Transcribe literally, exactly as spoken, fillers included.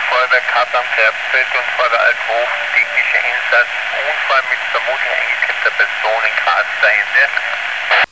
Feuerwehr Kappern, Herbstfeld und Feuerwehr Althofen, technischer Einsatz, Unfall mit vermutlich eingeklemmter Person in Graz, Ende.